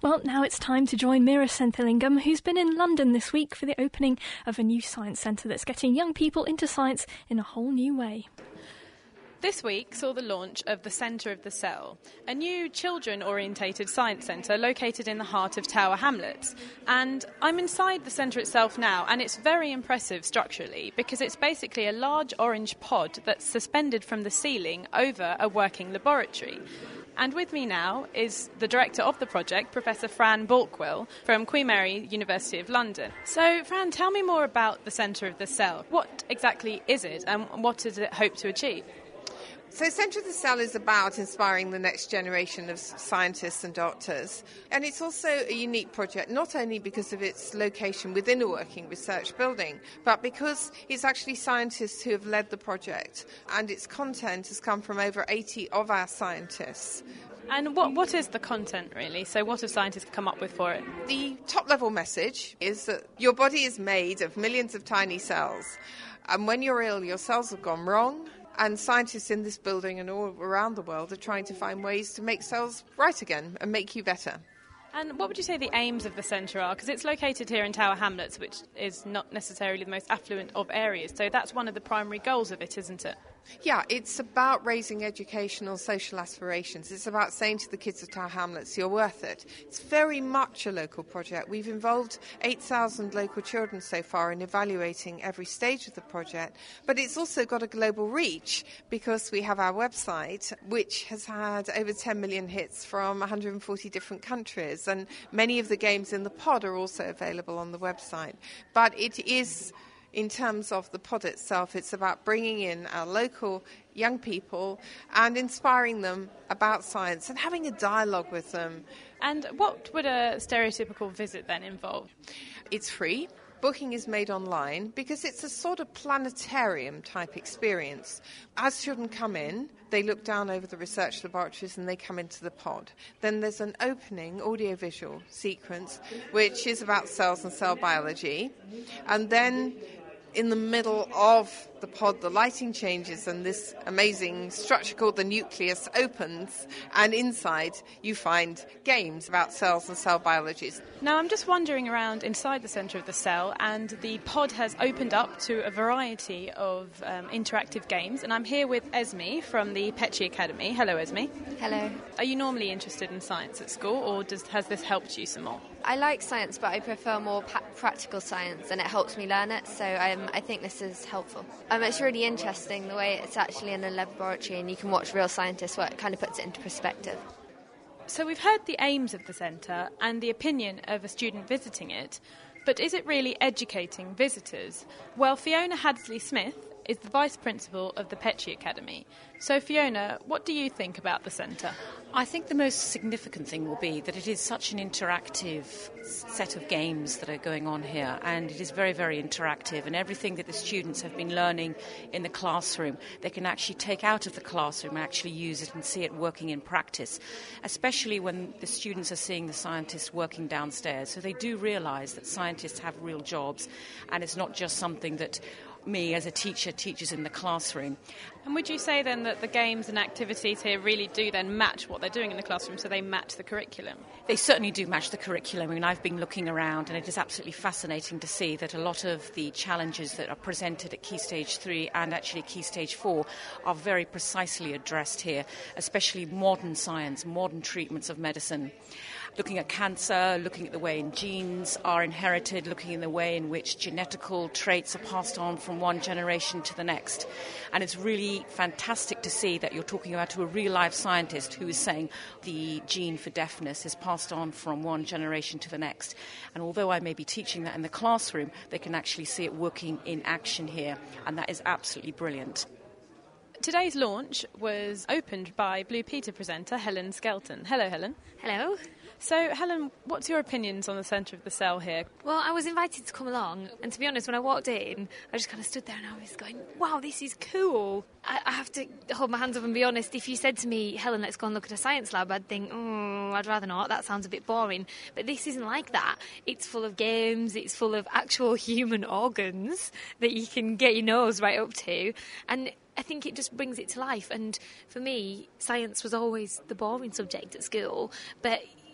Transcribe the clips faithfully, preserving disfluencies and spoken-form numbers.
Well, now it's time to join Mira Senthilingam, who's been in London this week for the opening of a new science centre that's getting young people into science in a whole new way. This week saw the launch of the Centre of the Cell, a new children-orientated science centre located in the heart of Tower Hamlets. And I'm inside the centre itself now, and it's very impressive structurally because it's basically a large orange pod that's suspended from the ceiling over a working laboratory. And with me now is the director of the project, Professor Fran Balkwill from Queen Mary, University of London. So, Fran, tell me more about the Centre of the Cell. What exactly is it, and what does it hope to achieve? So Centre of the Cell is about inspiring the next generation of scientists and doctors. And it's also a unique project, not only because of its location within a working research building, but because it's actually scientists who have led the project. And its content has come from over eighty of our scientists. And what what is the content, really? So what have scientists come up with for it? The top-level message is that your body is made of millions of tiny cells. And when you're ill, your cells have gone wrong. And scientists in this building and all around the world are trying to find ways to make cells right again and make you better. And what would you say the aims of the centre are? Because it's located here in Tower Hamlets, which is not necessarily the most affluent of areas. So that's one of the primary goals of it, isn't it? Yeah, it's about raising educational social aspirations. It's about saying to the kids of Tower Hamlets, you're worth it. It's very much a local project. We've involved eight thousand local children so far in evaluating every stage of the project. But it's also got a global reach because we have our website, which has had over ten million hits from one hundred forty different countries. And many of the games in the pod are also available on the website. But it is, in terms of the pod itself, it's about bringing in our local young people and inspiring them about science and having a dialogue with them. And what would a stereotypical visit then involve? It's free. Booking is made online because it's a sort of planetarium type experience. As children come in, they look down over the research laboratories and they come into the pod. Then there's an opening audiovisual sequence which is about cells and cell biology. And then in the middle of the pod, the lighting changes and this amazing structure called the nucleus opens, and inside you find games about cells and cell biologies. Now, I'm just wandering around inside the centre of the cell, and the pod has opened up to a variety of um, interactive games, and I'm here with Esme from the Petrie Academy. Hello, Esme. Hello. Are you normally interested in science at school, or does, has this helped you some more? I like science, but I prefer more pa- practical science, and it helps me learn it, so um, I think this is helpful. Um, it's really interesting the way it's actually in a laboratory and you can watch real scientists work. It kind of puts it into perspective. So we've heard the aims of the centre and the opinion of a student visiting it, but is it really educating visitors? Well, Fiona Hadsley-Smith is the Vice Principal of the Petrie Academy. So, Fiona, what do you think about the centre? I think the most significant thing will be that it is such an interactive set of games that are going on here, and it is very, very interactive, and everything that the students have been learning in the classroom, they can actually take out of the classroom and actually use it and see it working in practice, especially when the students are seeing the scientists working downstairs. So they do realise that scientists have real jobs, and it's not just something that me as a teacher teaches in the classroom. And would you say then that the games and activities here really do then match what they're doing in the classroom, so they match the curriculum? They certainly do match the curriculum. I mean, I've been looking around and it is absolutely fascinating to see that a lot of the challenges that are presented at Key Stage three and actually Key Stage four are very precisely addressed here, especially modern science, modern treatments of medicine. Looking at cancer, looking at the way in genes are inherited, looking at the way in which genetical traits are passed on from one generation to the next. And it's really fantastic to see that you're talking about to a real-life scientist who is saying the gene for deafness is passed on from one generation to the next. And although I may be teaching that in the classroom, they can actually see it working in action here, and that is absolutely brilliant. Today's launch was opened by Blue Peter presenter Helen Skelton. Hello, Helen. Hello. So, Helen, what's your opinions on the centre of the cell here? Well, I was invited to come along, and to be honest, when I walked in, I just kind of stood there and I was going, wow, this is cool. I, I have to hold my hands up and be honest. If you said to me, Helen, let's go and look at a science lab, I'd think, oh, I'd rather not. That sounds a bit boring. But this isn't like that. It's full of games. It's full of actual human organs that you can get your nose right up to. And I think it just brings it to life. And for me, science was always the boring subject at school. But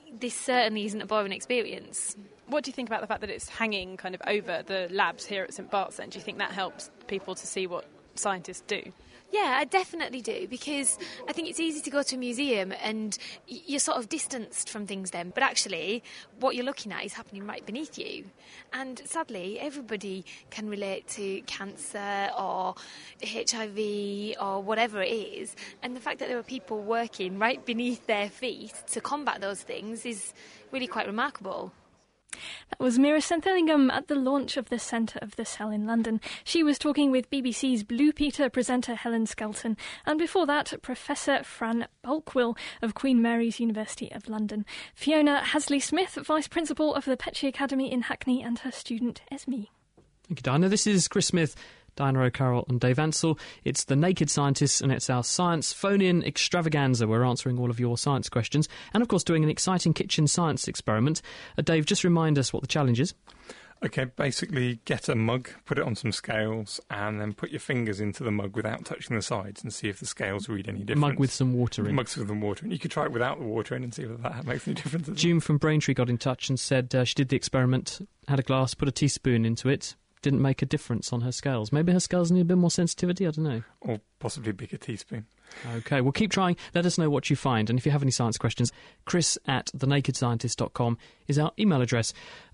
this certainly isn't a boring experience. What do you think about the fact that it's hanging kind of over the labs here at St Bart's then? Do you think that helps people to see what scientists do? Yeah, I definitely do, because I think it's easy to go to a museum and you're sort of distanced from things then, but actually what you're looking at is happening right beneath you. And sadly, everybody can relate to cancer or H I V or whatever it is, and the fact that there are people working right beneath their feet to combat those things is really quite remarkable. That was Mira Senthillingham at the launch of the Centre of the Cell in London. She was talking with B B C's Blue Peter presenter Helen Skelton, and before that, Professor Fran Bulkwill of Queen Mary's University of London, Fiona Hasley-Smith, Vice Principal of the Petrie Academy in Hackney, and her student Esme. Thank you, Diana. This is Chris Smith, Diana O'Carroll and Dave Ansell. It's The Naked Scientists, and it's our science phone-in extravaganza. We're answering all of your science questions and, of course, doing an exciting kitchen science experiment. Uh, Dave, just remind us what the challenge is. OK, basically get a mug, put it on some scales, and then put your fingers into the mug without touching the sides and see if the scales read any difference. Mug with some water in. Mugs with some water in. You could try it without the water in and see whether that makes any difference. June from Braintree got in touch and said uh, she did the experiment, had a glass, put a teaspoon into it, didn't make a difference on her scales. Maybe her scales need a bit more sensitivity, I don't know. Or possibly a bigger teaspoon. OK, well, keep trying. Let us know what you find. And if you have any science questions, chris at the naked scientist dot com is our email address.